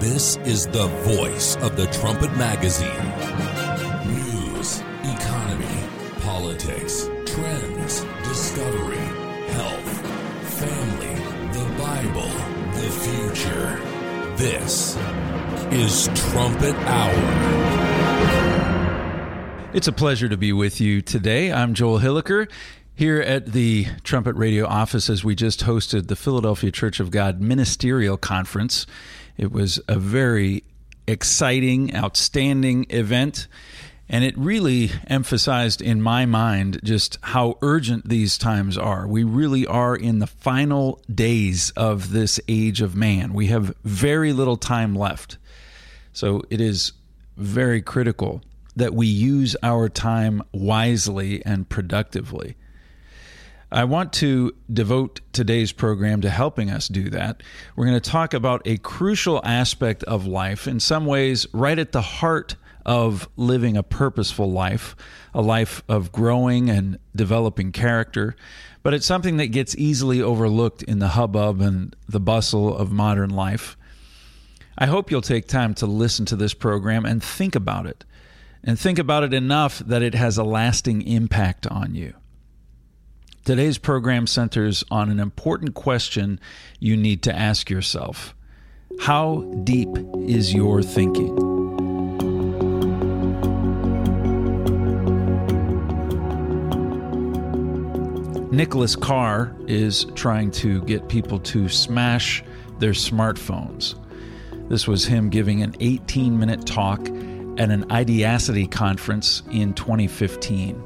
This is the voice of the Trumpet Magazine. News, economy, politics, trends, discovery, health, family, the Bible, the future. This is Trumpet Hour. It's a pleasure to be with you today. I'm Joel Hilliker here at the Trumpet Radio office as we just hosted the Philadelphia Church of God Ministerial Conference. It was a very exciting, outstanding event, and it really emphasized in my mind just how urgent these times are. We really are in the final days of this age of man. We have very little time left. So it is very critical that we use our time wisely and productively. I want to devote today's program to helping us do that. We're going to talk about a crucial aspect of life, in some ways right at the heart of living a purposeful life, a life of growing and developing character, but it's something that gets easily overlooked in the hubbub and the bustle of modern life. I hope you'll take time to listen to this program and think about it enough that it has a lasting impact on you. Today's program centers on an important question you need to ask yourself. How deep is your thinking? Nicholas Carr is trying to get people to smash their smartphones. This was him giving an 18-minute talk at an Ideacity conference in 2015.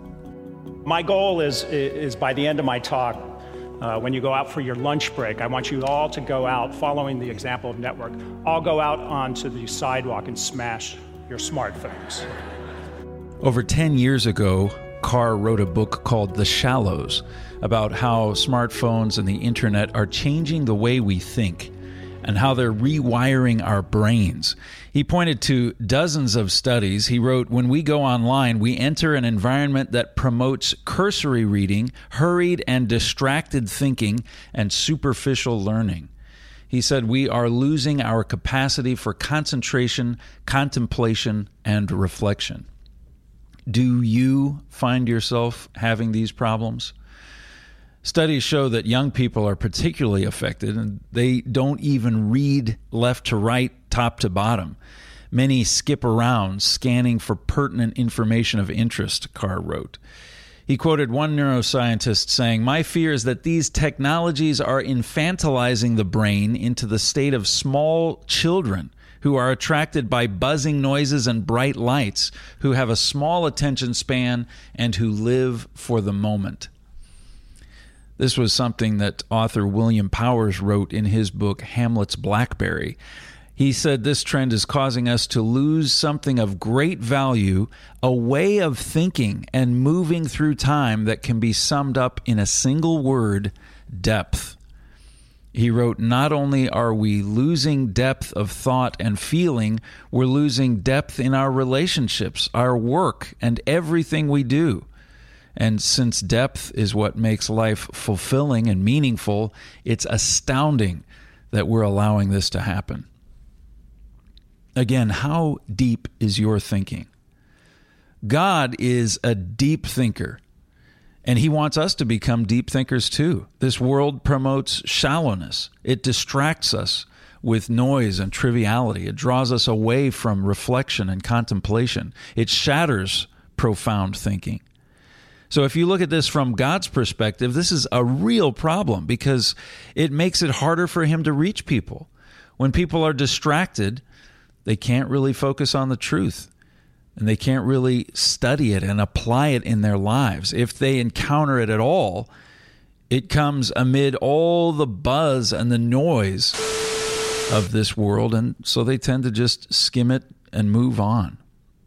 My goal is by the end of my talk, when you go out for your lunch break, I want you all to go out, following the example of Network, all go out onto the sidewalk and smash your smartphones. Over 10 years ago, Carr wrote a book called The Shallows about how smartphones and the internet are changing the way we think and how they're rewiring our brains. He pointed to dozens of studies. He wrote, "When we go online, we enter an environment that promotes cursory reading, hurried and distracted thinking, and superficial learning." He said, "We are losing our capacity for concentration, contemplation, and reflection." Do you find yourself having these problems? Studies show that young people are particularly affected, and they don't even read left to right, top to bottom. Many skip around, scanning for pertinent information of interest, Carr wrote. He quoted one neuroscientist saying, "My fear is that these technologies are infantilizing the brain into the state of small children who are attracted by buzzing noises and bright lights, who have a small attention span, and who live for the moment." This was something that author William Powers wrote in his book, Hamlet's Blackberry. He said this trend is causing us to lose something of great value, a way of thinking and moving through time that can be summed up in a single word, depth. He wrote, "Not only are we losing depth of thought and feeling, we're losing depth in our relationships, our work, and everything we do. And since depth is what makes life fulfilling and meaningful, it's astounding that we're allowing this to happen." Again, how deep is your thinking? God is a deep thinker, and he wants us to become deep thinkers too. This world promotes shallowness. It distracts us with noise and triviality. It draws us away from reflection and contemplation. It shatters profound thinking. So if you look at this from God's perspective, this is a real problem because it makes it harder for him to reach people. When people are distracted, they can't really focus on the truth, and they can't really study it and apply it in their lives. If they encounter it at all, it comes amid all the buzz and the noise of this world, and so they tend to just skim it and move on.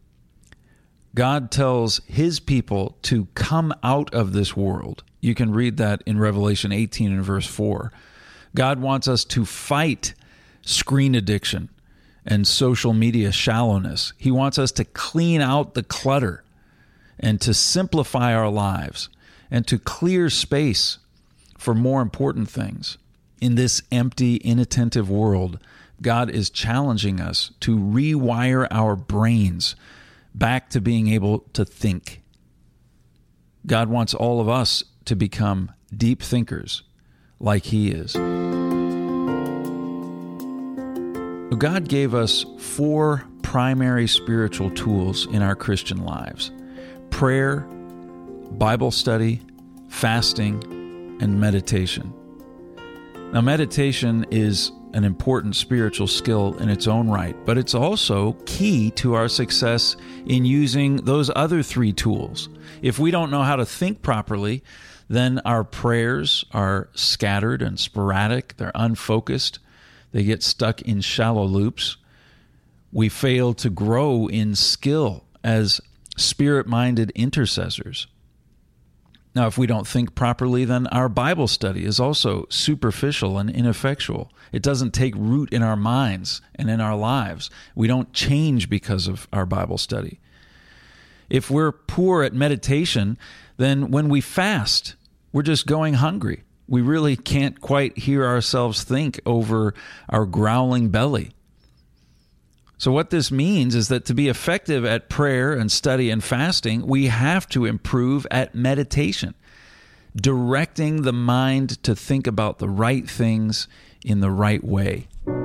God tells his people to come out of this world. You can read that in Revelation 18 and verse 4. God wants us to fight screen addiction and social media shallowness. He wants us to clean out the clutter and to simplify our lives and to clear space for more important things in this empty, inattentive world God is challenging us to rewire our brains back to being able to think. God wants all of us to become deep thinkers like He is. God gave us 4 primary spiritual tools in our Christian lives: prayer, Bible study, fasting, and meditation. Now, meditation is an important spiritual skill in its own right, but it's also key to our success in using those other 3 tools. If we don't know how to think properly, then our prayers are scattered and sporadic, they're unfocused, they get stuck in shallow loops. We fail to grow in skill as spirit-minded intercessors. Now, if we don't think properly, then our Bible study is also superficial and ineffectual. It doesn't take root in our minds and in our lives. We don't change because of our Bible study. If we're poor at meditation, then when we fast, we're just going hungry. We really can't quite hear ourselves think over our growling belly. So what this means is that to be effective at prayer and study and fasting, we have to improve at meditation, directing the mind to think about the right things in the right way.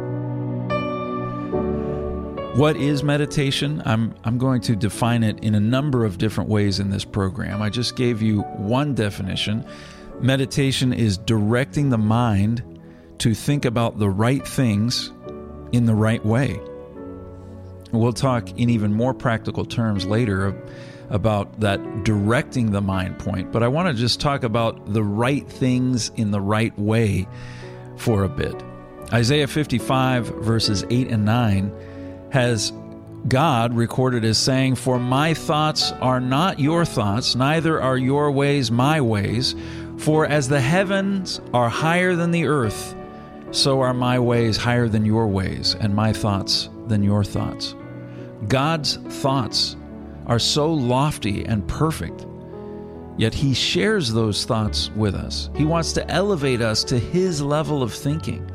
What is meditation? I'm going to define it in a number of different ways in this program. I just gave you one definition. Meditation is directing the mind to think about the right things in the right way. We'll talk in even more practical terms later about that directing the mind point, but I want to just talk about the right things in the right way for a bit. Isaiah 55 verses 8 and 9 has God recorded as saying, "For my thoughts are not your thoughts, neither are your ways my ways. For as the heavens are higher than the earth, so are my ways higher than your ways, and my thoughts than your thoughts." God's thoughts are so lofty and perfect, yet He shares those thoughts with us. He wants to elevate us to His level of thinking.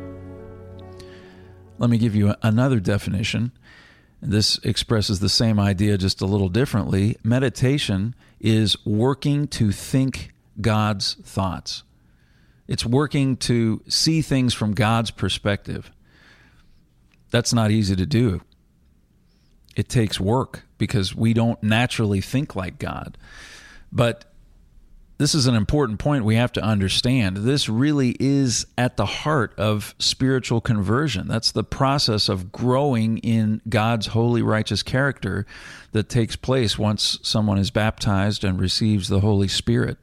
Let me give you another definition. This expresses the same idea just a little differently. Meditation is working to think God's thoughts. It's working to see things from God's perspective. That's not easy to do. It takes work because we don't naturally think like God. But this is an important point we have to understand. This really is at the heart of spiritual conversion. That's the process of growing in God's holy, righteous character that takes place once someone is baptized and receives the Holy Spirit.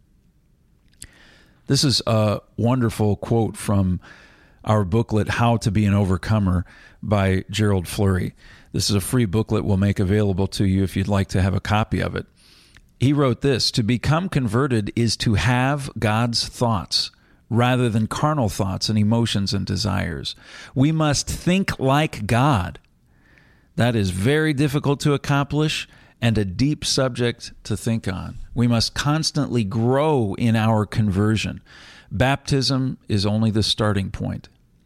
This is a wonderful quote from our booklet, How to Be an Overcomer, by Gerald Flurry. This is a free booklet we'll make available to you if you'd like to have a copy of it. He wrote this: "To become converted is to have God's thoughts rather than carnal thoughts and emotions and desires. We must think like God. That is very difficult to accomplish and a deep subject to think on. We must constantly grow in our conversion. Baptism is only the starting point."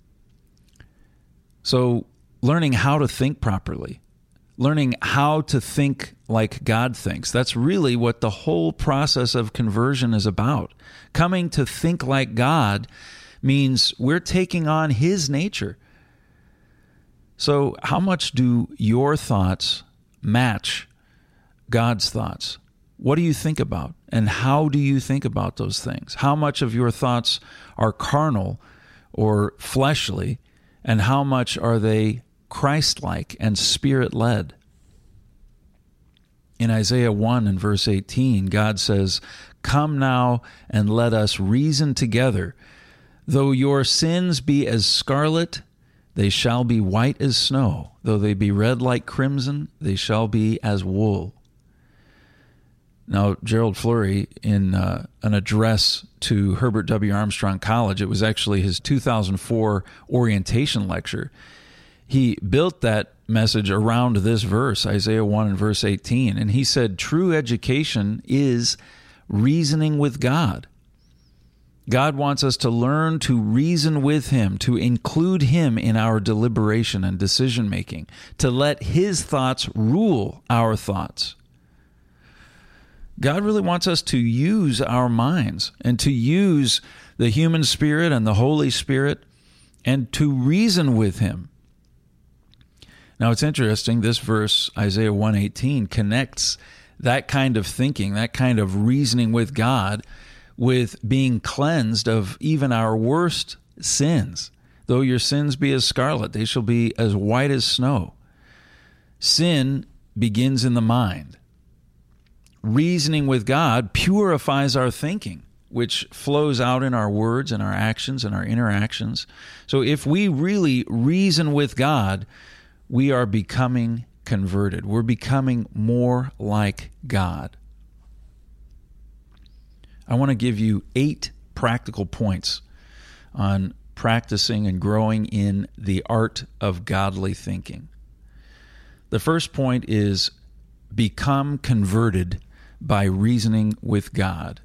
So, learning how to think properly, learning how to think like God thinks, that's really what the whole process of conversion is about. Coming to think like God means we're taking on His nature. So, how much do your thoughts match God's thoughts? What do you think about? And how do you think about those things? How much of your thoughts are carnal or fleshly, and how much are they Christ-like and Spirit-led? In Isaiah 1 and verse 18, God says, "Come now and let us reason together. Though your sins be as scarlet, they shall be white as snow. Though they be red like crimson, they shall be as wool." Now, Gerald Flurry, in an address to Herbert W. Armstrong College, it was actually his 2004 orientation lecture, he built that message around this verse, Isaiah 1 and verse 18, and he said, true education is reasoning with God. God wants us to learn to reason with Him, to include Him in our deliberation and decision-making, to let His thoughts rule our thoughts. God really wants us to use our minds and to use the human spirit and the Holy Spirit and to reason with Him. Now, it's interesting, this verse, Isaiah 1:18, connects that kind of thinking, that kind of reasoning with God, with being cleansed of even our worst sins. Though your sins be as scarlet, they shall be as white as snow. Sin begins in the mind. Reasoning with God purifies our thinking, which flows out in our words and our actions and our interactions. So if we really reason with God, we are becoming converted. We're becoming more like God. I want to give you 8 practical points on practicing and growing in the art of godly thinking. The first point is become converted by reasoning with God.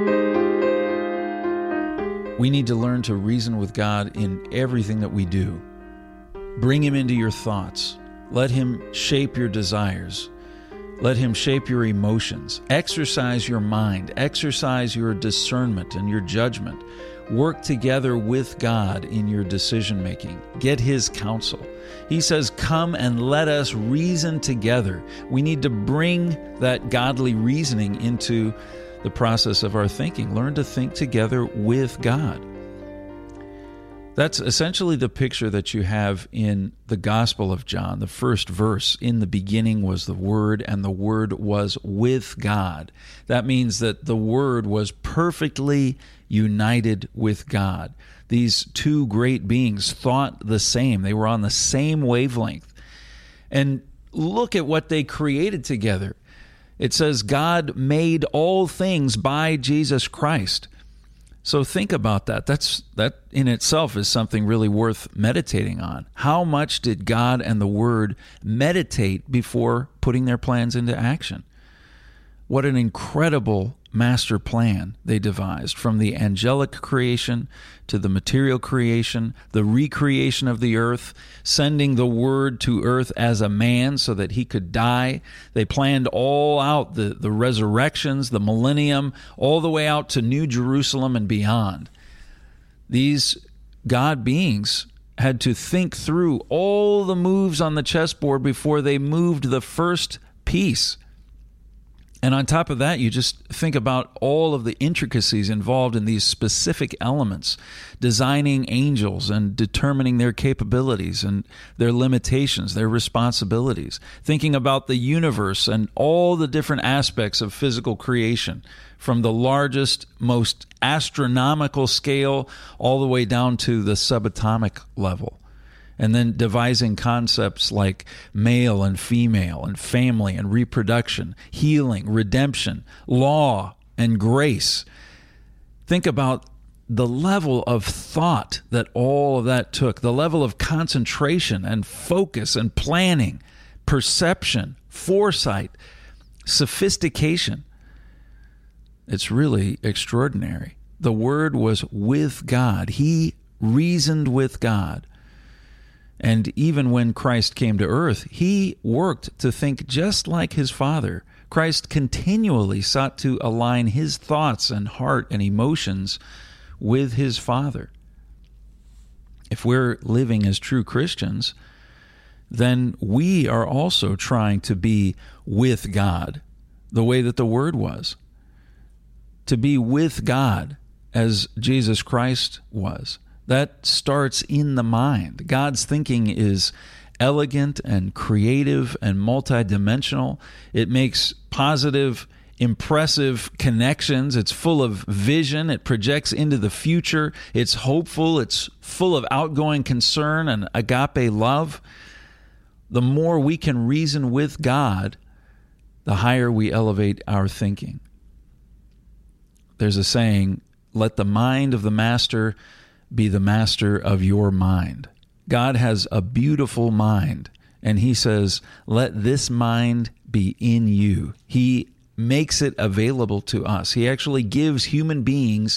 We need to learn to reason with God in everything that we do. Bring Him into your thoughts. Let Him shape your desires. Let Him shape your emotions. Exercise your mind. Exercise your discernment and your judgment. Work together with God in your decision-making. Get His counsel. He says, come and let us reason together. We need to bring that godly reasoning into the process of our thinking. Learn to think together with God. That's essentially the picture that you have in the Gospel of John, the first verse. In the beginning was the Word, and the Word was with God. That means that the Word was perfectly united with God. These two great beings thought the same. They were on the same wavelength. And look at what they created together. It says God made all things by Jesus Christ. So think about that. That in itself is something really worth meditating on. How much did God and the Word meditate before putting their plans into action? What an incredible master plan they devised, from the angelic creation to the material creation, the recreation of the earth, sending the Word to earth as a man so that He could die. They planned all out, the resurrections, the millennium, all the way out to New Jerusalem and beyond. These God beings had to think through all the moves on the chessboard before they moved the first piece. And on top of that, you just think about all of the intricacies involved in these specific elements, designing angels and determining their capabilities and their limitations, their responsibilities, thinking about the universe and all the different aspects of physical creation, from the largest, most astronomical scale all the way down to the subatomic level. And then devising concepts like male and female and family and reproduction, healing, redemption, law, and grace. Think about the level of thought that all of that took, the level of concentration and focus and planning, perception, foresight, sophistication. It's really extraordinary. The Word was with God. He reasoned with God. And even when Christ came to earth, He worked to think just like His Father. Christ continually sought to align His thoughts and heart and emotions with His Father. If we're living as true Christians, then we are also trying to be with God the way that the Word was. To be with God as Jesus Christ was. That starts in the mind. God's thinking is elegant and creative and multidimensional. It makes positive, impressive connections. It's full of vision. It projects into the future. It's hopeful. It's full of outgoing concern and agape love. The more we can reason with God, the higher we elevate our thinking. There's a saying, let the mind of the master be the master of your mind. God has a beautiful mind, and He says, let this mind be in you. He makes it available to us. He actually gives human beings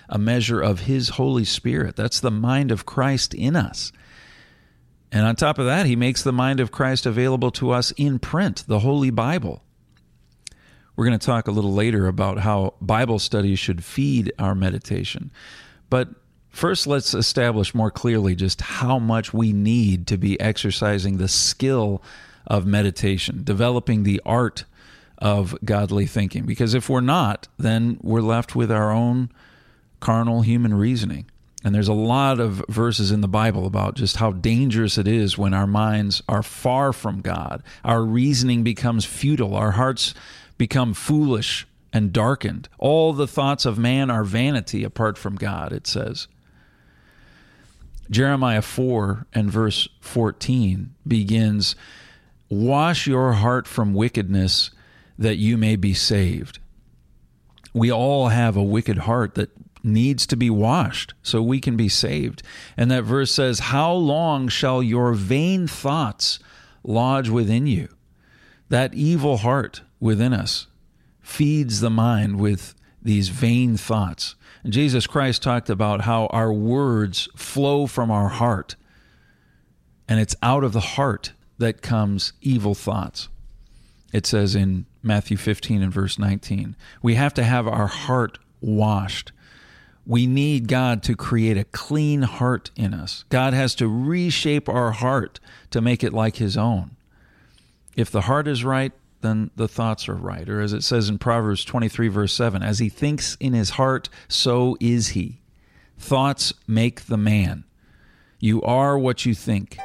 a measure of His Holy Spirit. That's the mind of Christ in us. And on top of that, He makes the mind of Christ available to us in print, the Holy Bible. We're going to talk a little later about how Bible studies should feed our meditation. But first, let's establish more clearly just how much we need to be exercising the skill of meditation, developing the art of godly thinking. Because if we're not, then we're left with our own carnal human reasoning. And there's a lot of verses in the Bible about just how dangerous it is when our minds are far from God. Our reasoning becomes futile. Our hearts become foolish and darkened. All the thoughts of man are vanity apart from God, it says. Jeremiah 4 and verse 14 begins, "Wash your heart from wickedness that you may be saved." We all have a wicked heart that needs to be washed so we can be saved. And that verse says, "How long shall your vain thoughts lodge within you?" That evil heart within us feeds the mind with these vain thoughts. And Jesus Christ talked about how our words flow from our heart, and it's out of the heart that comes evil thoughts. It says in Matthew 15 and verse 19, we have to have our heart washed. We need God to create a clean heart in us. God has to reshape our heart to make it like His own. If the heart is right, then the thoughts are right. Or as it says in Proverbs 23, verse 7, "As he thinks in his heart, so is he." Thoughts make the man. You are what you think.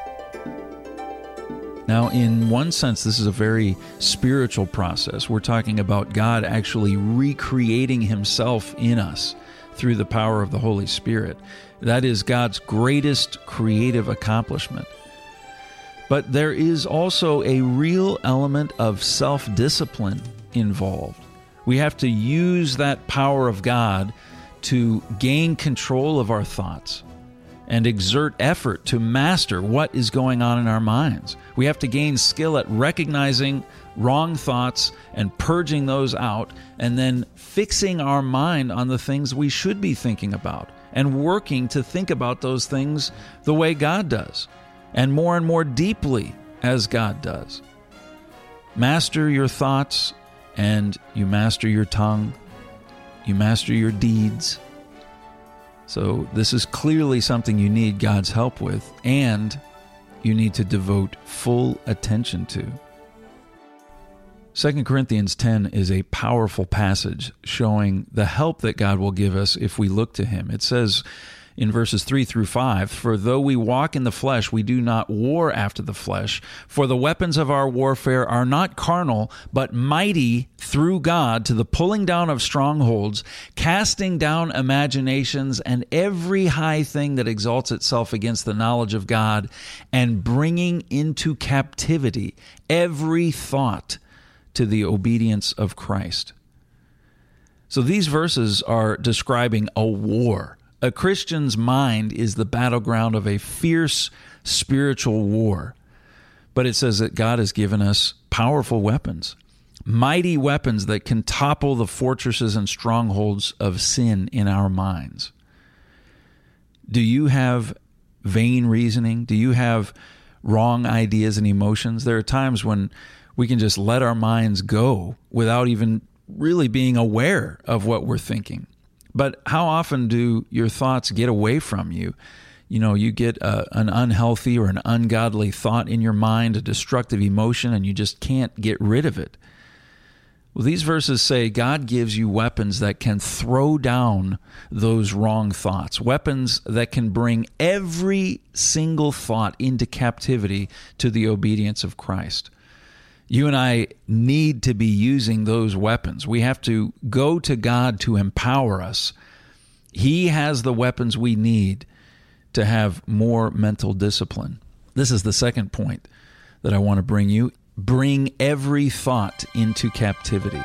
Now, in one sense, this is a very spiritual process. We're talking about God actually recreating Himself in us through the power of the Holy Spirit. That is God's greatest creative accomplishment. But there is also a real element of self-discipline involved. We have to use that power of God to gain control of our thoughts and exert effort to master what is going on in our minds. We have to gain skill at recognizing wrong thoughts and purging those out, and then fixing our mind on the things we should be thinking about and working to think about those things the way God does, and more deeply as God does. Master your thoughts, and you master your tongue. You master your deeds. So this is clearly something you need God's help with, and you need to devote full attention to. 2 Corinthians 10 is a powerful passage showing the help that God will give us if we look to Him. It says in verses 3 through 5, "For though we walk in the flesh, we do not war after the flesh. For the weapons of our warfare are not carnal, but mighty through God to the pulling down of strongholds, casting down imaginations and every high thing that exalts itself against the knowledge of God, and bringing into captivity every thought to the obedience of Christ." So these verses are describing a war. A Christian's mind is the battleground of a fierce spiritual war. But it says that God has given us powerful weapons, mighty weapons that can topple the fortresses and strongholds of sin in our minds. Do you have vain reasoning? Do you have wrong ideas and emotions? There are times when we can just let our minds go without even really being aware of what we're thinking. But how often do your thoughts get away from you? You know, you get an unhealthy or an ungodly thought in your mind, a destructive emotion, and you just can't get rid of it. Well, these verses say God gives you weapons that can throw down those wrong thoughts, weapons that can bring every single thought into captivity to the obedience of Christ. You and I need to be using those weapons. We have to go to God to empower us. He has the weapons we need to have more mental discipline. This is the second point that I want to bring you. Bring every thought into captivity.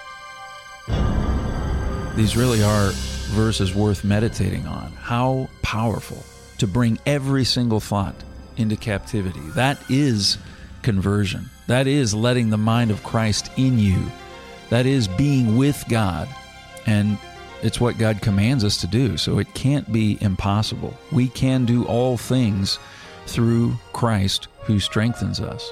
These really are verses worth meditating on. How powerful to bring every single thought into captivity. That is conversion. That is letting the mind of Christ in you. That is being with God and it's what God commands us to do, so it can't be impossible. We can do all things through Christ who strengthens us.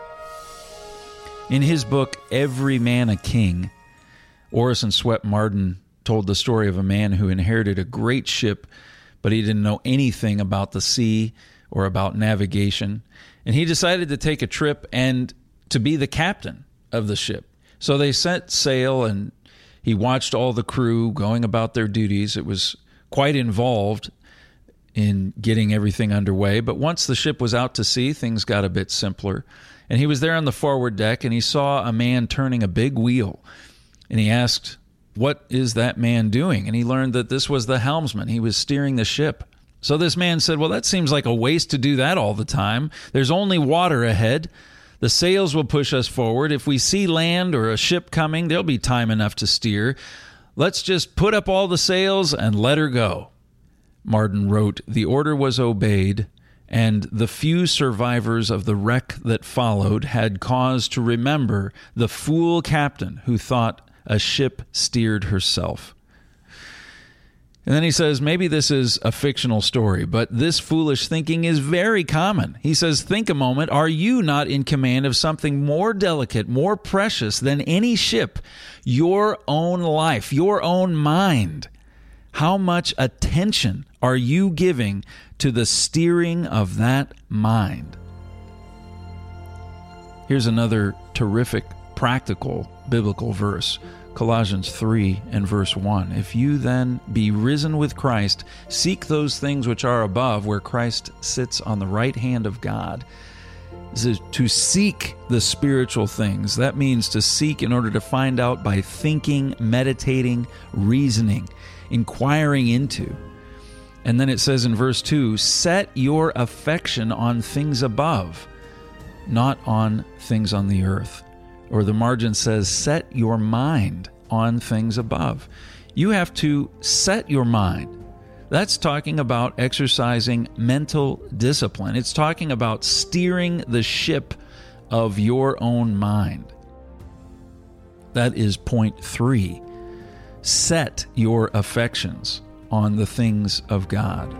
In his book, Every Man a King, Orison Swett Marden told the story of a man who inherited a great ship, but he didn't know anything about the sea or about navigation. And he decided to take a trip and to be the captain of the ship. So they set sail, and he watched all the crew going about their duties. It was quite involved in getting everything underway. But once the ship was out to sea, things got a bit simpler. And he was there on the forward deck, and he saw a man turning a big wheel. And he asked, "What is that man doing?" And he learned that this was the helmsman. He was steering the ship. So this man said, "Well, that seems like a waste to do that all the time. There's only water ahead. The sails will push us forward. If we see land or a ship coming, there'll be time enough to steer. Let's just put up all the sails and let her go." Marden wrote, "The order was obeyed, and the few survivors of the wreck that followed had cause to remember the fool captain who thought a ship steered herself." And then he says, maybe this is a fictional story, but this foolish thinking is very common. He says, think a moment, are you not in command of something more delicate, more precious than any ship? Your own life, your own mind. How much attention are you giving to the steering of that mind? Here's another terrific, practical, biblical verse. Colossians 3 and verse 1. If you then be risen with Christ, seek those things which are above, where Christ sits on the right hand of God. To seek the spiritual things. That means to seek in order to find out by thinking, meditating, reasoning, inquiring into. And then it says in verse 2, set your affection on things above, not on things on the earth. Or the margin says, set your mind on things above. You have to set your mind. That's talking about exercising mental discipline. It's talking about steering the ship of your own mind. That is point 3. Set your affections on the things of God.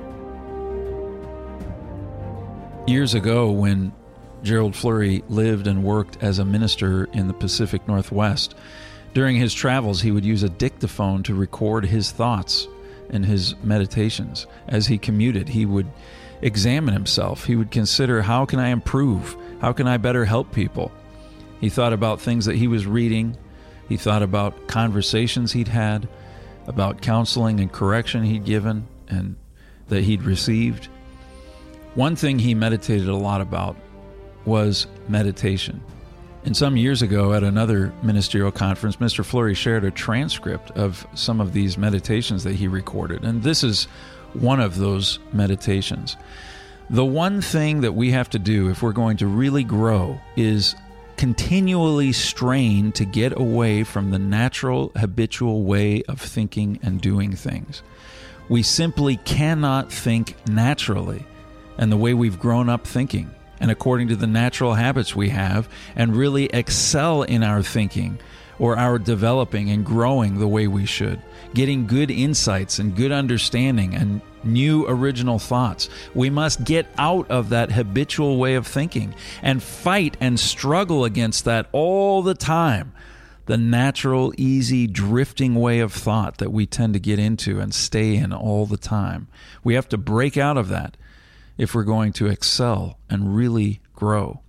Years ago, when Gerald Flurry lived and worked as a minister in the Pacific Northwest, during his travels, he would use a dictaphone to record his thoughts and his meditations. As he commuted, he would examine himself. He would consider, how can I improve? How can I better help people? He thought about things that he was reading. He thought about conversations he'd had, about counseling and correction he'd given and that he'd received. One thing he meditated a lot about was meditation. And some years ago at another ministerial conference, Mr. Flurry shared a transcript of some of these meditations that he recorded. And this is one of those meditations. The one thing that we have to do if we're going to really grow is continually strain to get away from the natural, habitual way of thinking and doing things. We simply cannot think naturally and the way we've grown up thinking and according to the natural habits we have, and really excel in our thinking or our developing and growing the way we should, getting good insights and good understanding and new original thoughts. We must get out of that habitual way of thinking and fight and struggle against that all the time. The natural, easy, drifting way of thought that we tend to get into and stay in all the time. We have to break out of that if we're going to excel and really grow.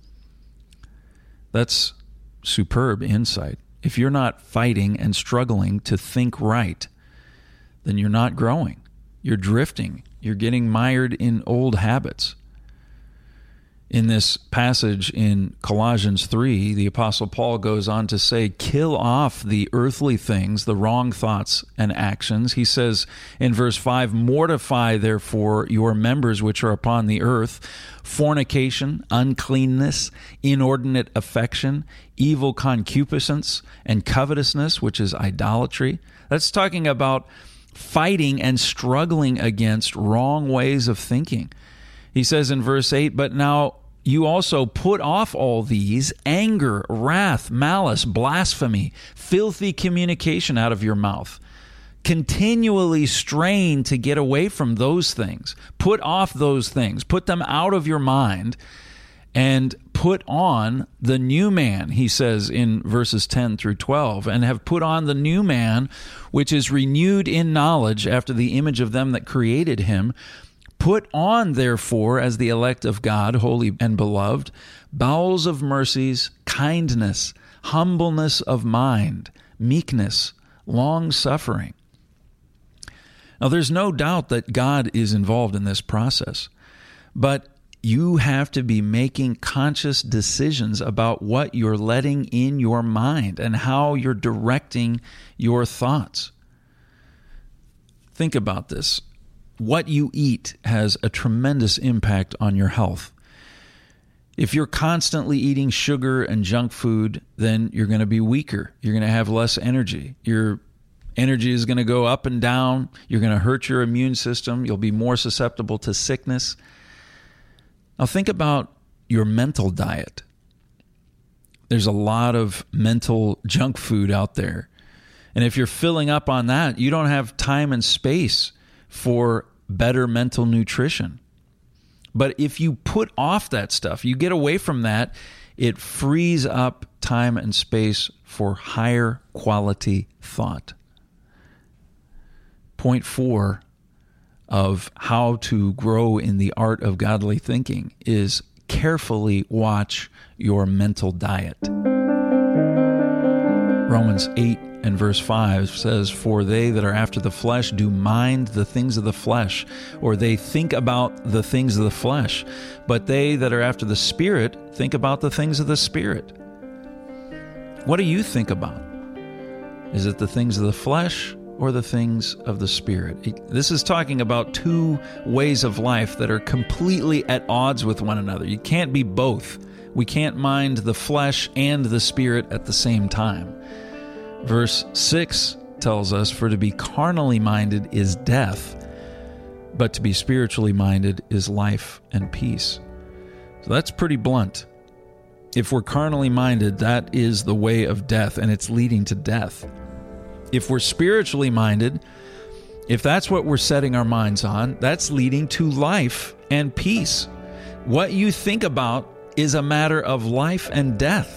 That's superb insight. If you're not fighting and struggling to think right, then you're not growing. You're drifting. You're getting mired in old habits. In this passage in Colossians 3, the Apostle Paul goes on to say, kill off the earthly things, the wrong thoughts and actions. He says in verse 5, mortify therefore your members which are upon the earth, fornication, uncleanness, inordinate affection, evil concupiscence, and covetousness, which is idolatry. That's talking about fighting and struggling against wrong ways of thinking. He says in verse 8, but now you also put off all these, anger, wrath, malice, blasphemy, filthy communication out of your mouth. Continually strain to get away from those things. Put off those things. Put them out of your mind and put on the new man, he says in verses 10 through 12, and have put on the new man, which is renewed in knowledge after the image of them that created him. Put on, therefore, as the elect of God, holy and beloved, bowels of mercies, kindness, humbleness of mind, meekness, long-suffering. Now, there's no doubt that God is involved in this process, but you have to be making conscious decisions about what you're letting in your mind and how you're directing your thoughts. Think about this. What you eat has a tremendous impact on your health. If you're constantly eating sugar and junk food, then you're going to be weaker. You're going to have less energy. Your energy is going to go up and down. You're going to hurt your immune system. You'll be more susceptible to sickness. Now think about your mental diet. There's a lot of mental junk food out there. And if you're filling up on that, you don't have time and space for better mental nutrition. But if you put off that stuff, you get away from that, it frees up time and space for higher quality thought. Point 4 of how to grow in the art of godly thinking is carefully watch your mental diet. Romans 8 and verse 5 says, "For they that are after the flesh do mind the things of the flesh," or they think about the things of the flesh. "But they that are after the Spirit think about the things of the Spirit." What do you think about? Is it the things of the flesh or the things of the Spirit? This is talking about two ways of life that are completely at odds with one another. You can't be both. We can't mind the flesh and the Spirit at the same time. Verse 6 tells us, "For to be carnally minded is death, but to be spiritually minded is life and peace." So that's pretty blunt. If we're carnally minded, that is the way of death, and it's leading to death. If we're spiritually minded, if that's what we're setting our minds on, that's leading to life and peace. What you think about is a matter of life and death.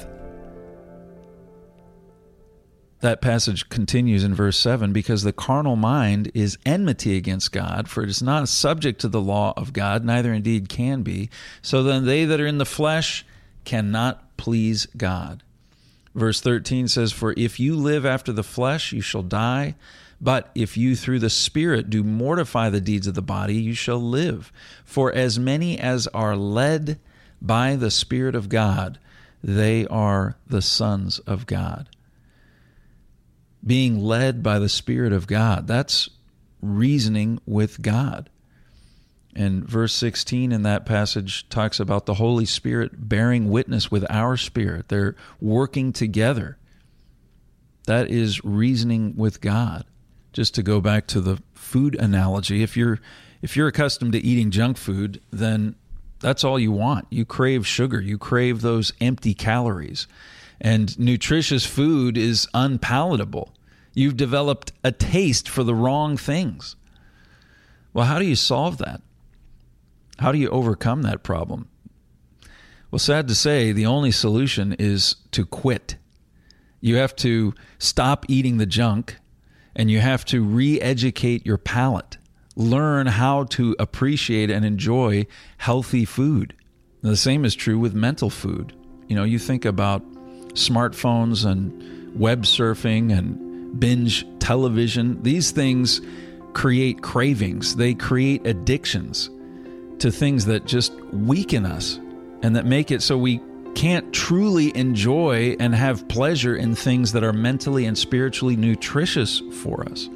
That passage continues in verse 7, "Because the carnal mind is enmity against God, for it is not subject to the law of God, neither indeed can be. So then they that are in the flesh cannot please God." Verse 13 says, "For if you live after the flesh, you shall die. But if you through the Spirit do mortify the deeds of the body, you shall live. For as many as are led by the Spirit of God, they are the sons of God." Being led by the Spirit of God, that's reasoning with God. And verse 16 in that passage talks about the Holy Spirit bearing witness with our spirit. They're working together. That is reasoning with God. Just to go back to the food analogy, if you're accustomed to eating junk food, then that's all you want. You crave sugar. You crave those empty calories. And nutritious food is unpalatable. You've developed a taste for the wrong things. Well, how do you solve that? How do you overcome that problem? Well, sad to say, the only solution is to quit. You have to stop eating the junk, and you have to re-educate your palate. Learn how to appreciate and enjoy healthy food. Now, the same is true with mental food. You think about smartphones and web surfing and binge television. These things create cravings. They create addictions to things that just weaken us and that make it so we can't truly enjoy and have pleasure in things that are mentally and spiritually nutritious for us.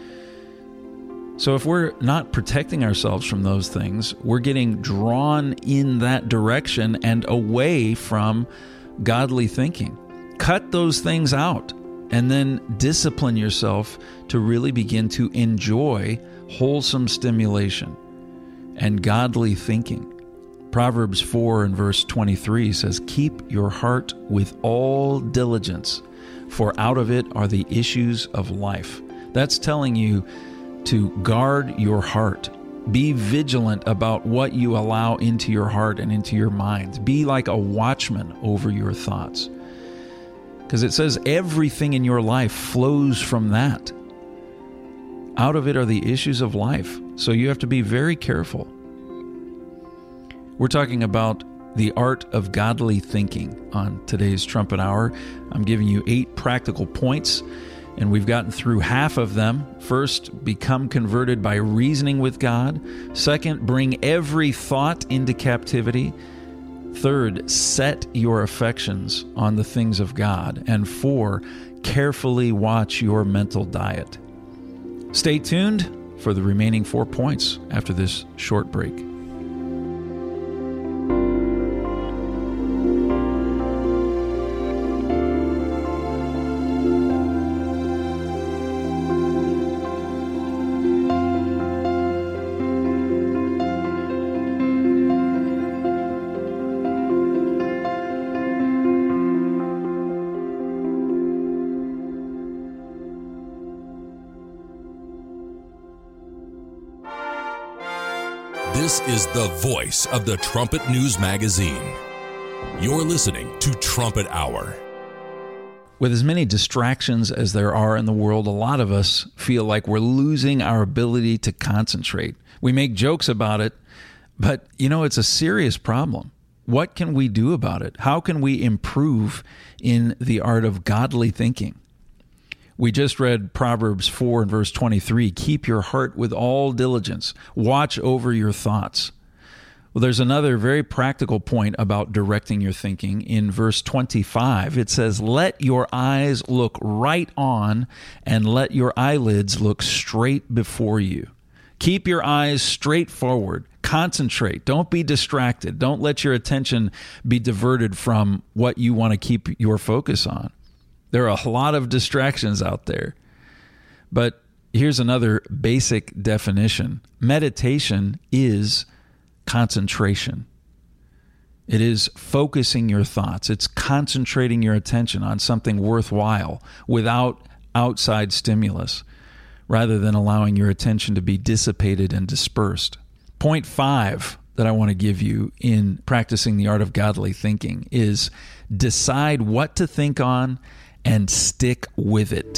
So if we're not protecting ourselves from those things, we're getting drawn in that direction and away from godly thinking. Cut those things out and then discipline yourself to really begin to enjoy wholesome stimulation and godly thinking. Proverbs 4 and verse 23 says, "Keep your heart with all diligence, for out of it are the issues of life." That's telling you to guard your heart. Be vigilant about what you allow into your heart and into your mind. Be like a watchman over your thoughts. Because it says everything in your life flows from that. Out of it are the issues of life. So you have to be very careful. We're talking about the art of godly thinking on today's Trumpet Hour. I'm giving you 8 practical points, and we've gotten through half of them. First, become converted by reasoning with God. Second, bring every thought into captivity. Third, set your affections on the things of God. And 4, carefully watch your mental diet. Stay tuned for the remaining 4 points after this short break. This is the voice of the Trumpet News Magazine. You're listening to Trumpet Hour. With as many distractions as there are in the world, a lot of us feel like we're losing our ability to concentrate. We make jokes about it, but it's a serious problem. What can we do about it? How can we improve in the art of godly thinking? We just read Proverbs 4 and verse 23, keep your heart with all diligence, watch over your thoughts. Well, there's another very practical point about directing your thinking. In verse 25, it says, let your eyes look right on and let your eyelids look straight before you. Keep your eyes straight forward. Concentrate. Don't be distracted. Don't let your attention be diverted from what you want to keep your focus on. There are a lot of distractions out there. But here's another basic definition. Meditation is concentration. It is focusing your thoughts. It's concentrating your attention on something worthwhile without outside stimulus, rather than allowing your attention to be dissipated and dispersed. Point 5 that I want to give you in practicing the art of godly thinking is decide what to think on and stick with it.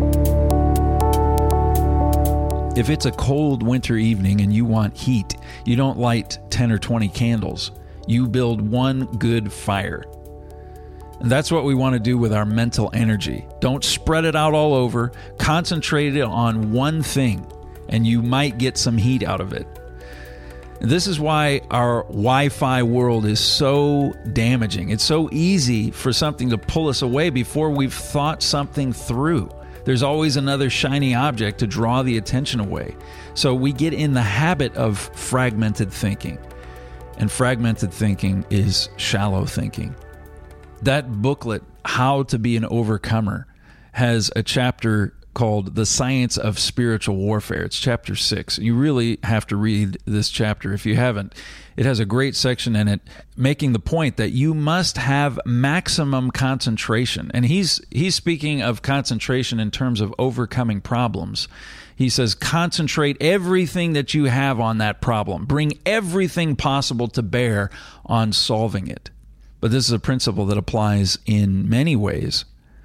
If it's a cold winter evening and you want heat, you don't light 10 or 20 candles. You build one good fire. And that's what we want to do with our mental energy. Don't spread it out all over. Concentrate it on one thing, and you might get some heat out of it. This is why our Wi-Fi world is so damaging. It's so easy for something to pull us away before we've thought something through. There's always another shiny object to draw the attention away. So we get in the habit of fragmented thinking. And fragmented thinking is shallow thinking. That booklet, How to Be an Overcomer, has a chapter called The Science of Spiritual Warfare. It's chapter 6. You really have to read this chapter if you haven't. It has a great section in it making the point that you must have maximum concentration. And he's speaking of concentration in terms of overcoming problems. He says, concentrate everything that you have on that problem. Bring everything possible to bear on solving it. But this is a principle that applies in many ways.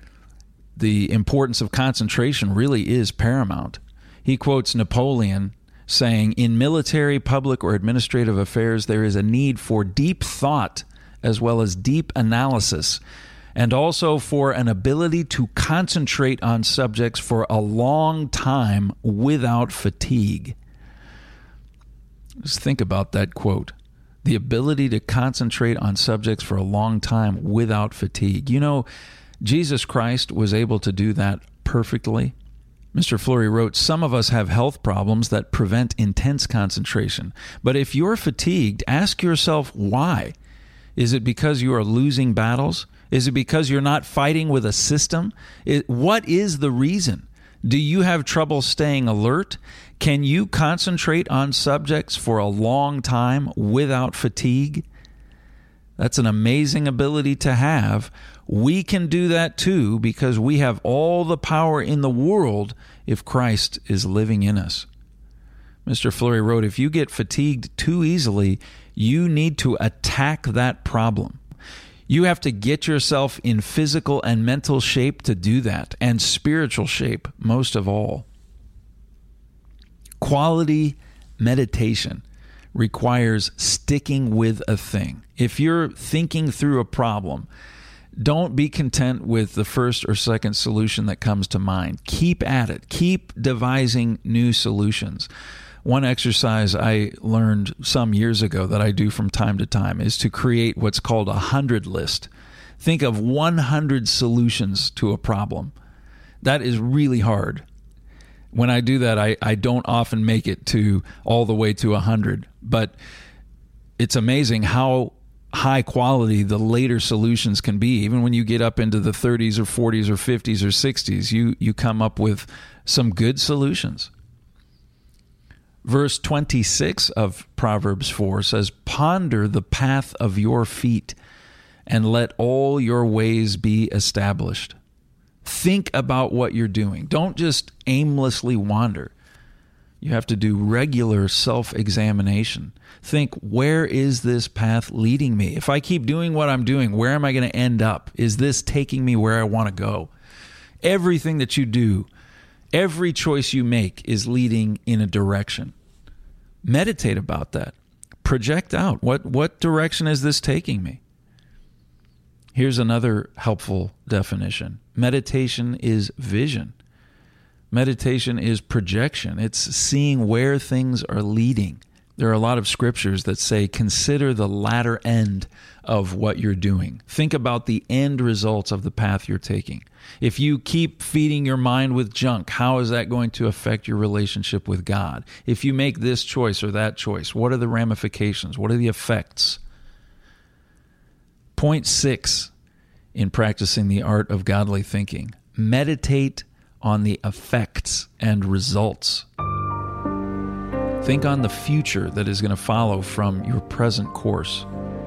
The importance of concentration really is paramount. He quotes Napoleon saying, in military, public, or administrative affairs, there is a need for deep thought as well as deep analysis, and also for an ability to concentrate on subjects for a long time without fatigue. Just think about that quote. The ability to concentrate on subjects for a long time without fatigue. Jesus Christ was able to do that perfectly. Mr. Fleury wrote, some of us have health problems that prevent intense concentration. But if you're fatigued, ask yourself why. Is it because you are losing battles? Is it because you're not fighting with a system? What is the reason? Do you have trouble staying alert? Can you concentrate on subjects for a long time without fatigue? That's an amazing ability to have. We can do that too because we have all the power in the world if Christ is living in us. Mr. Fleury wrote, if you get fatigued too easily, you need to attack that problem. You have to get yourself in physical and mental shape to do that, and spiritual shape most of all. Quality meditation requires sticking with a thing. If you're thinking through a problem, don't be content with the first or second solution that comes to mind. Keep at it. Keep devising new solutions. One exercise I learned some years ago that I do from time to time is to create what's called a 100 list. Think of 100 solutions to a problem. That is really hard. When I do that, I don't often make it to all the way to 100, but it's amazing how high quality the later solutions can be. Even when you get up into the 30s or 40s or 50s or 60s, you come up with some good solutions. Verse 26 of Proverbs 4 says, "Ponder the path of your feet, and let all your ways be established." Think about what you're doing. Don't just aimlessly wander. You have to do regular self-examination. Think, where is this path leading me? If I keep doing what I'm doing, where am I going to end up? Is this taking me where I want to go? Everything that you do, every choice you make is leading in a direction. Meditate about that. Project out. What direction is this taking me? Here's another helpful definition. Meditation is vision. Meditation is projection. It's seeing where things are leading. There are a lot of scriptures that say, consider the latter end of what you're doing. Think about the end results of the path you're taking. If you keep feeding your mind with junk, how is that going to affect your relationship with God? If you make this choice or that choice, what are the ramifications? What are the effects? Point 6 in practicing the art of godly thinking: meditate on the effects and results. Think on the future that is going to follow from your present course.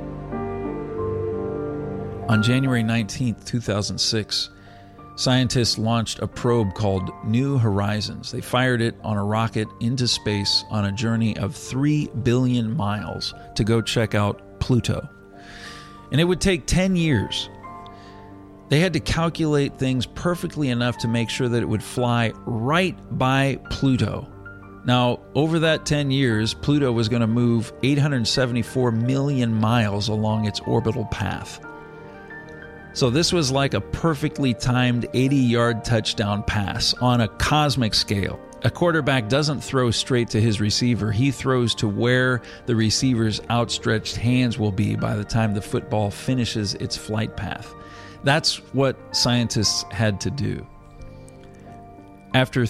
On January 19th, 2006, scientists launched a probe called New Horizons. They fired it on a rocket into space on a journey of 3 billion miles to go check out Pluto. And it would take 10 years. They had to calculate things perfectly enough to make sure that it would fly right by Pluto. Now, over that 10 years, Pluto was going to move 874 million miles along its orbital path. So this was like a perfectly timed 80-yard touchdown pass on a cosmic scale. A quarterback doesn't throw straight to his receiver. He throws to where the receiver's outstretched hands will be by the time the football finishes its flight path. That's what scientists had to do. After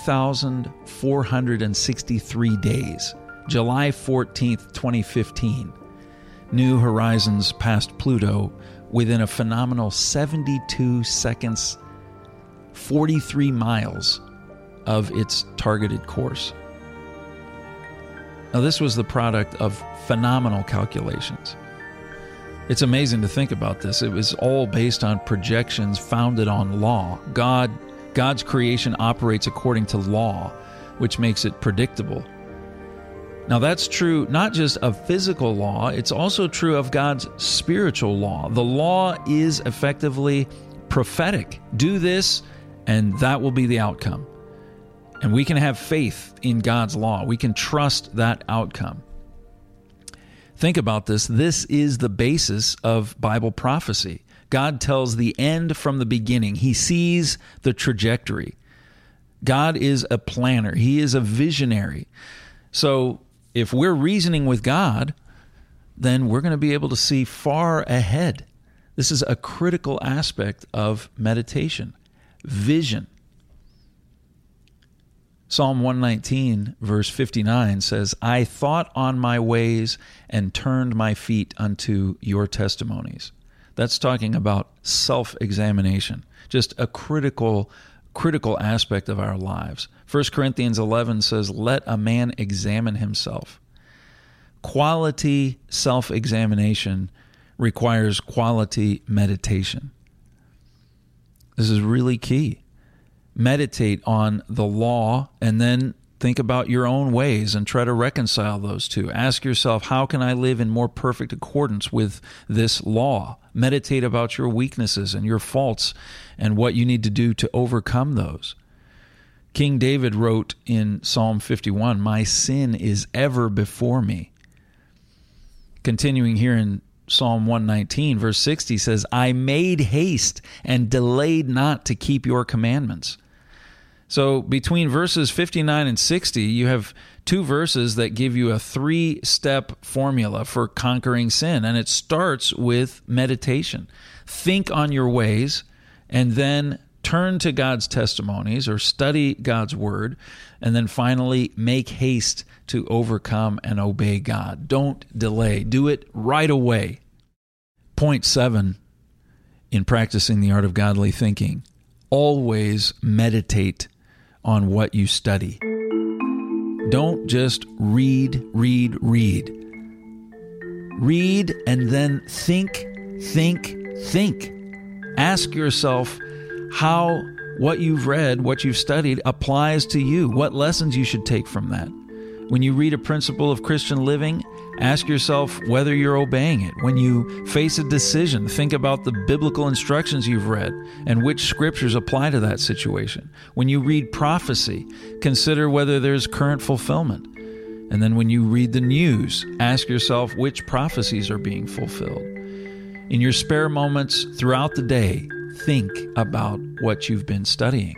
3,463 days, July 14th, 2015, New Horizons passed Pluto within a phenomenal 72 seconds, 43 miles of its targeted course. Now, this was the product of phenomenal calculations. It's amazing to think about this. It was all based on projections founded on law. God's creation operates according to law, which makes it predictable. Now, that's true not just of physical law, it's also true of God's spiritual law. The law is effectively prophetic. Do this, and that will be the outcome. And we can have faith in God's law. We can trust that outcome. Think about this. This is the basis of Bible prophecy. God tells the end from the beginning. He sees the trajectory. God is a planner. He is a visionary. So if we're reasoning with God, then we're going to be able to see far ahead. This is a critical aspect of meditation. Vision. Psalm 119, verse 59 says, "I thought on my ways and turned my feet unto your testimonies." That's talking about self-examination, just a critical aspect of our lives. 1 Corinthians 11 says, "Let a man examine himself." Quality self-examination requires quality meditation. This is really key. Meditate on the law and then think about your own ways and try to reconcile those two. Ask yourself, how can I live in more perfect accordance with this law? Meditate about your weaknesses and your faults and what you need to do to overcome those. King David wrote in Psalm 51, "My sin is ever before me." Continuing here in Psalm 119, verse 60 says, "I made haste and delayed not to keep your commandments." So between verses 59 and 60, you have two verses that give you a 3-step formula for conquering sin, and it starts with meditation. Think on your ways, and then turn to God's testimonies or study God's word, and then finally make haste to overcome and obey God. Don't delay. Do it right away. Point 7 in practicing the art of godly thinking: always meditate on what you study. Don't just read. Read and then think. Ask yourself how what you've read, what you've studied applies to you, what lessons you should take from that. When you read a principle of Christian living, ask yourself whether you're obeying it. When you face a decision, think about the biblical instructions you've read and which scriptures apply to that situation. When you read prophecy, consider whether there's current fulfillment. And then when you read the news, ask yourself which prophecies are being fulfilled. In your spare moments throughout the day, think about what you've been studying.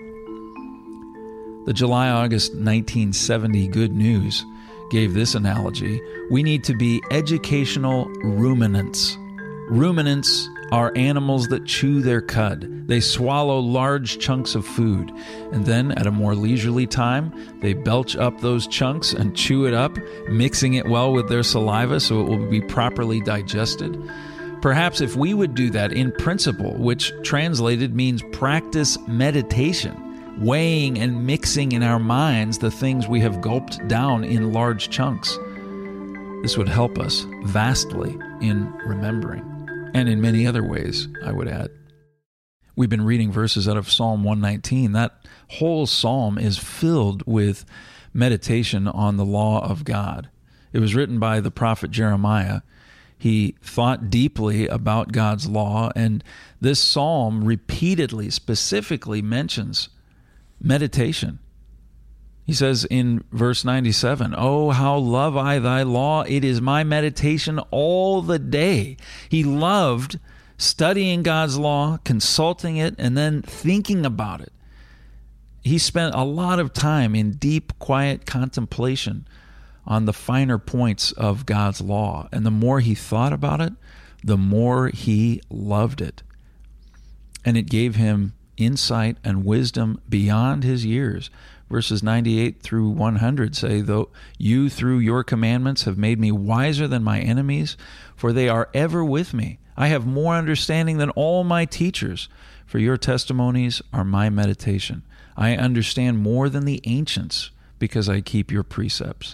The July-August 1970 Good News gave this analogy: we need to be educational ruminants. Ruminants are animals that chew their cud. They swallow large chunks of food, and then at a more leisurely time, they belch up those chunks and chew it up, mixing it well with their saliva so it will be properly digested. Perhaps if we would do that in principle, which translated means practice meditation, weighing and mixing in our minds the things we have gulped down in large chunks, this would help us vastly in remembering, and in many other ways, I would add. We've been reading verses out of Psalm 119. That whole psalm is filled with meditation on the law of God. It was written by the prophet Jeremiah. He thought deeply about God's law, and this psalm repeatedly, specifically mentions meditation. He says in verse 97, "Oh, how love I thy law, it is my meditation all the day." He loved studying God's law, consulting it, and then thinking about it. He spent a lot of time in deep, quiet contemplation on the finer points of God's law. And the more he thought about it, the more he loved it. And it gave him insight and wisdom beyond his years. Verses 98 through 100 say, "Though you through your commandments have made me wiser than my enemies, for they are ever with me. I have more understanding than all my teachers, for your testimonies are my meditation. I understand more than the ancients, because I keep your precepts."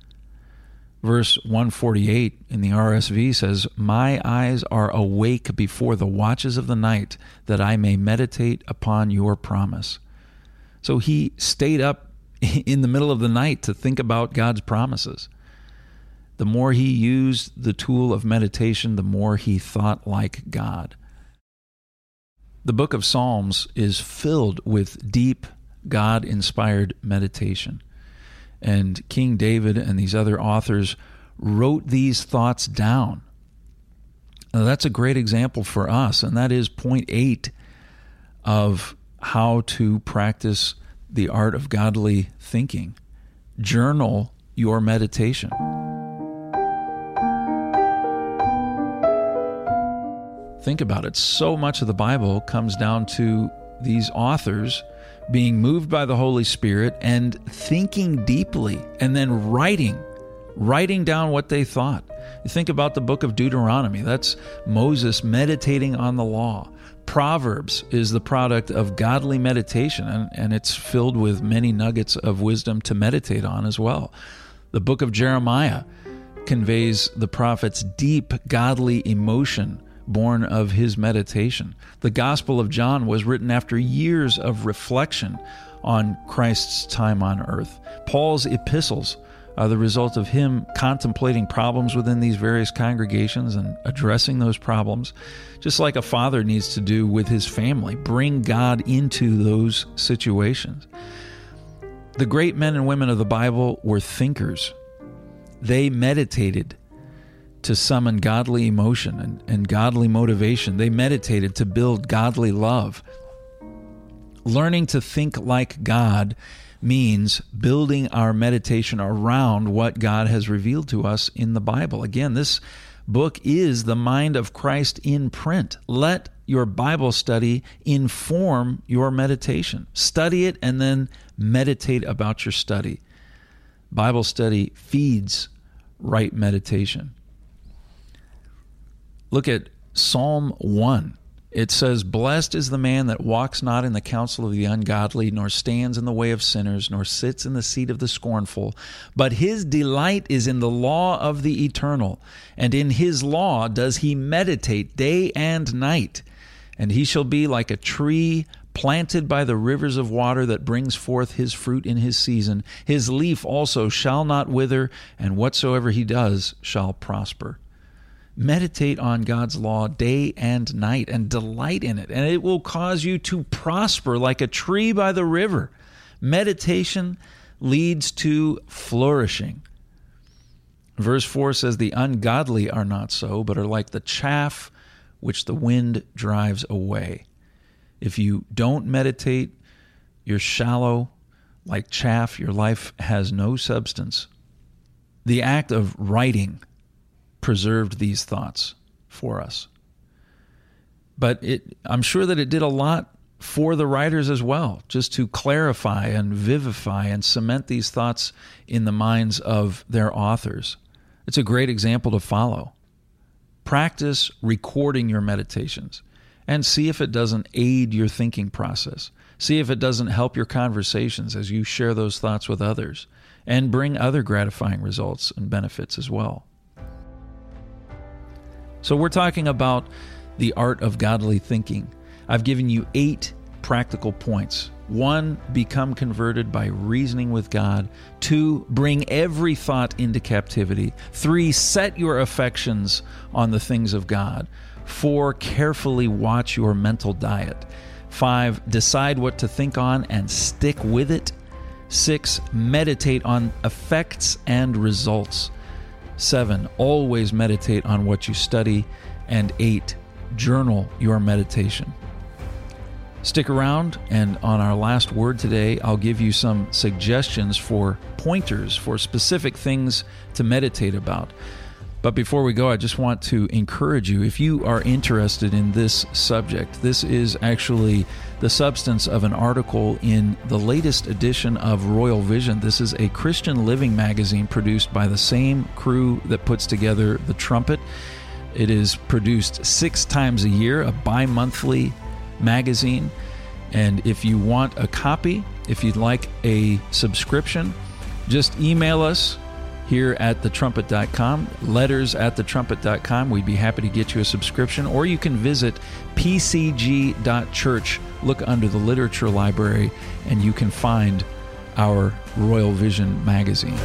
Verse 148 in the RSV says, "My eyes are awake before the watches of the night, that I may meditate upon your promise." So he stayed up in the middle of the night to think about God's promises. The more he used the tool of meditation, the more he thought like God. The book of Psalms is filled with deep, God-inspired meditation. And King David and these other authors wrote these thoughts down. Now, that's a great example for us, and that is point 8 of how to practice the art of godly thinking. Journal your meditation. Think about it. So much of the Bible comes down to these authors being moved by the Holy Spirit and thinking deeply and then writing down what they thought. You think about the book of Deuteronomy. That's Moses meditating on the law. Proverbs is the product of godly meditation, and it's filled with many nuggets of wisdom to meditate on as well. The book of Jeremiah conveys the prophet's deep godly emotion born of his meditation. The Gospel of John was written after years of reflection on Christ's time on earth. Paul's epistles are the result of him contemplating problems within these various congregations and addressing those problems, just like a father needs to do with his family, bring God into those situations. The great men and women of the Bible were thinkers. They meditated to summon godly emotion and godly motivation. They meditated to build godly love. Learning to think like God means building our meditation around what God has revealed to us in the Bible. Again, this book is the mind of Christ in print. Let your Bible study inform your meditation. Study it and then meditate about your study. Bible study feeds right meditation. Look at Psalm 1. It says, "Blessed is the man that walks not in the counsel of the ungodly, nor stands in the way of sinners, nor sits in the seat of the scornful. But his delight is in the law of the eternal, and in his law does he meditate day and night. And he shall be like a tree planted by the rivers of water that brings forth his fruit in his season. His leaf also shall not wither, and whatsoever he does shall prosper." Meditate on God's law day and night and delight in it, and it will cause you to prosper like a tree by the river. Meditation leads to flourishing. Verse 4 says, "The ungodly are not so, but are like the chaff which the wind drives away." If you don't meditate, you're shallow like chaff. Your life has no substance. The act of writing preserved these thoughts for us. But I'm sure that it did a lot for the writers as well, just to clarify and vivify and cement these thoughts in the minds of their authors. It's a great example to follow. Practice recording your meditations and see if it doesn't aid your thinking process. See if it doesn't help your conversations as you share those thoughts with others and bring other gratifying results and benefits as well. So we're talking about the art of godly thinking. I've given you 8 practical points. 1, become converted by reasoning with God. 2, bring every thought into captivity. 3, set your affections on the things of God. 4, carefully watch your mental diet. 5, decide what to think on and stick with it. 6, meditate on effects and results. 7, always meditate on what you study. And 8, journal your meditation. Stick around, and on our last word today, I'll give you some suggestions for pointers for specific things to meditate about. But before we go, I just want to encourage you, if you are interested in this subject, this is actually the substance of an article in the latest edition of Royal Vision. This is a Christian living magazine produced by the same crew that puts together The Trumpet. It is produced 6 times a year, a bi-monthly magazine. And if you want a copy, if you'd like a subscription, just email us here at thetrumpet.com, letters@thetrumpet.com. We'd be happy to get you a subscription, or you can visit pcg.church, look under the literature library, and you can find our Royal Vision magazine.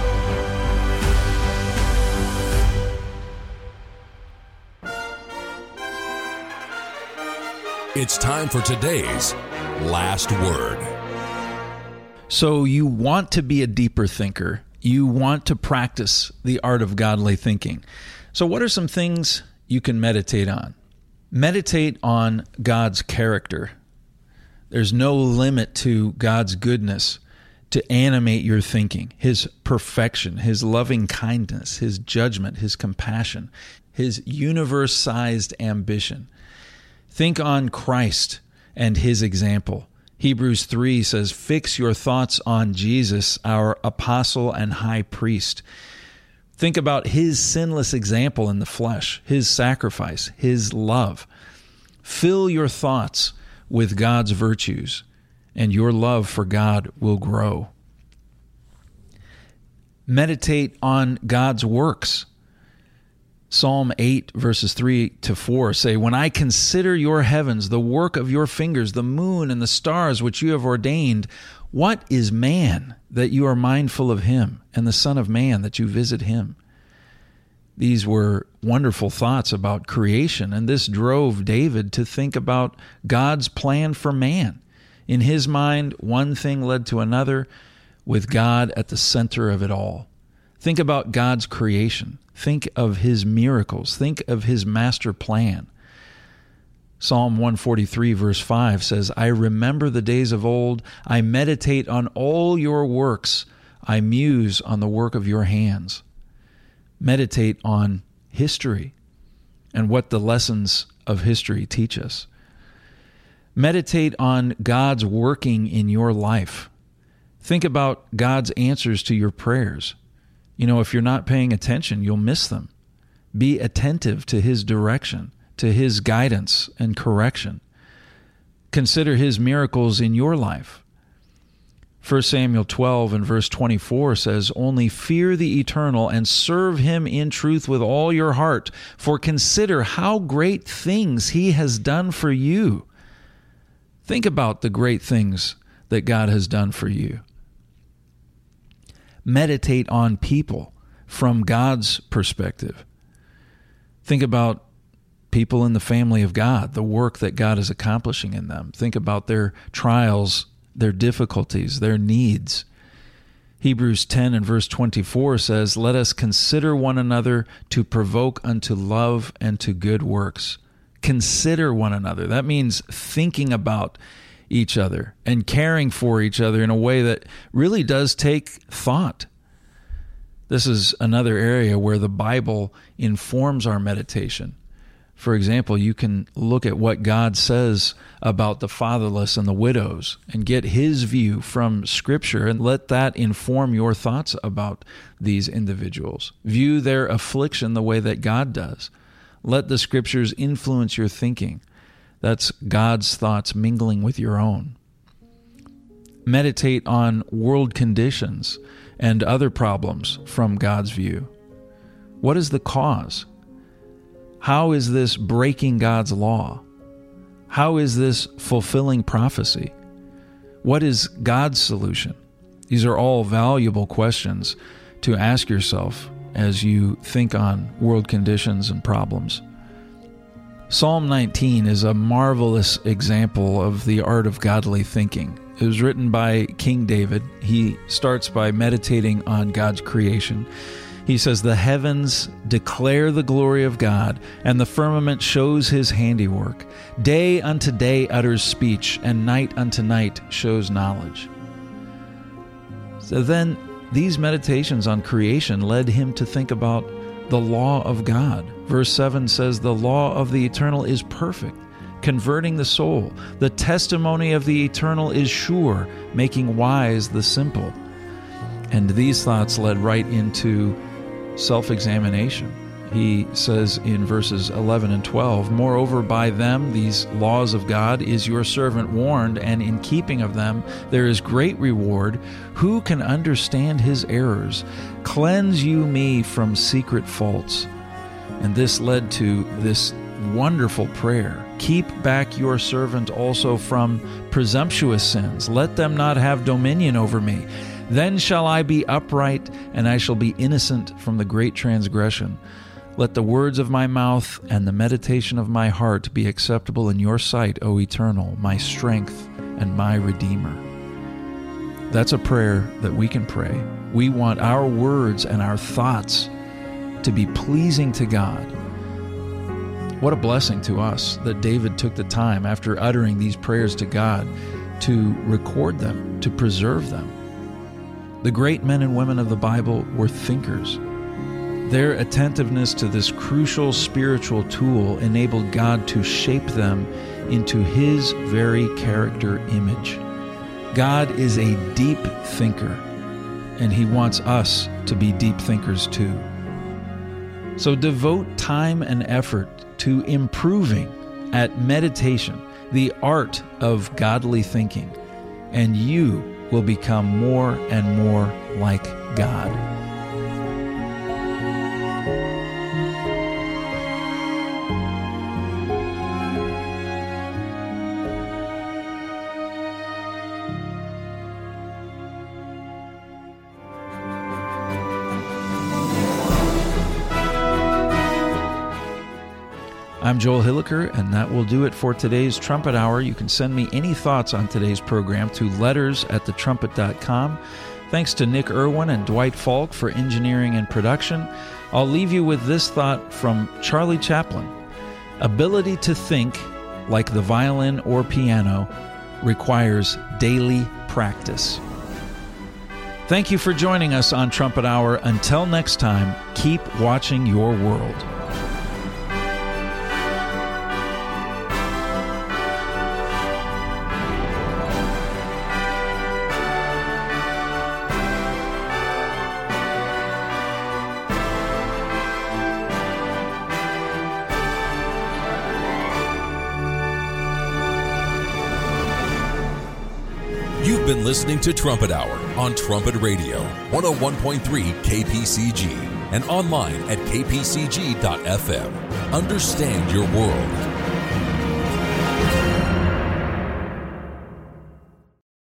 It's time for today's last word. So you want to be a deeper thinker. You want to practice the art of godly thinking. So what are some things you can meditate on? Meditate on God's character. There's no limit to God's goodness to animate your thinking. His perfection, His loving kindness, His judgment, His compassion, His universe-sized ambition. Think on Christ and His example. Hebrews 3 says, "Fix your thoughts on Jesus, our apostle and high priest." Think about His sinless example in the flesh, His sacrifice, His love. Fill your thoughts with God's virtues, and your love for God will grow. Meditate on God's works. Psalm 8, verses 3-4 say, "When I consider your heavens, the work of your fingers, the moon and the stars which you have ordained, what is man that you are mindful of him, and the Son of Man that you visit him?" These were wonderful thoughts about creation, and this drove David to think about God's plan for man. In his mind, one thing led to another, with God at the center of it all. Think about God's creation. Think of his miracles. Think of his master plan. Psalm 143, verse 5 says, "I remember the days of old. I meditate on all your works. I muse on the work of your hands." Meditate on history and what the lessons of history teach us. Meditate on God's working in your life. Think about God's answers to your prayers. If you're not paying attention, you'll miss them. Be attentive to his direction, to his guidance and correction. Consider his miracles in your life. 1 Samuel 12 and verse 24 says, "Only fear the Eternal and serve him in truth with all your heart, for consider how great things he has done for you." Think about the great things that God has done for you. Meditate on people from God's perspective. Think about people in the family of God, the work that God is accomplishing in them. Think about their trials, their difficulties, their needs. Hebrews 10 and verse 24 says, "Let us consider one another to provoke unto love and to good works." Consider one another. That means thinking about each other and caring for each other in a way that really does take thought. This is another area where the Bible informs our meditation. For example, you can look at what God says about the fatherless and the widows and get his view from Scripture and let that inform your thoughts about these individuals. View their affliction the way that God does. Let the Scriptures influence your thinking. That's God's thoughts mingling with your own. Meditate on world conditions and other problems from God's view. What is the cause? How is this breaking God's law? How is this fulfilling prophecy? What is God's solution? These are all valuable questions to ask yourself as you think on world conditions and problems. Psalm 19 is a marvelous example of the art of godly thinking. It was written by King David. He starts by meditating on God's creation. He says, "The heavens declare the glory of God, and the firmament shows his handiwork. Day unto day utters speech, and night unto night shows knowledge." So then, these meditations on creation led him to think about the law of God. Verse 7 says, "The law of the Eternal is perfect, converting the soul. The testimony of the Eternal is sure, making wise the simple." And these thoughts led right into self-examination. He says in verses 11 and 12, "Moreover, by them, these laws of God, is your servant warned, and in keeping of them there is great reward. Who can understand his errors? Cleanse you me from secret faults." And this led to this wonderful prayer. "Keep back your servant also from presumptuous sins. Let them not have dominion over me. Then shall I be upright, and I shall be innocent from the great transgression. Let the words of my mouth and the meditation of my heart be acceptable in your sight, O Eternal, my strength and my Redeemer." That's a prayer that we can pray. We want our words and our thoughts to be pleasing to God. What a blessing to us that David took the time after uttering these prayers to God to record them, to preserve them. The great men and women of the Bible were thinkers. Their attentiveness to this crucial spiritual tool enabled God to shape them into his very character image. God is a deep thinker, and he wants us to be deep thinkers too. So devote time and effort to improving at meditation, the art of godly thinking, and you will become more and more like God. I'm Joel Hilliker, and that will do it for today's Trumpet Hour. You can send me any thoughts on today's program to letters@thetrumpet.com. Thanks to Nick Irwin and Dwight Falk for engineering and production. I'll leave you with this thought from Charlie Chaplin. Ability to think, like the violin or piano, requires daily practice. Thank you for joining us on Trumpet Hour. Until next time, keep watching your world. You've been listening to Trumpet Hour on Trumpet Radio, 101.3 KPCG, and online at kpcg.fm. Understand your world.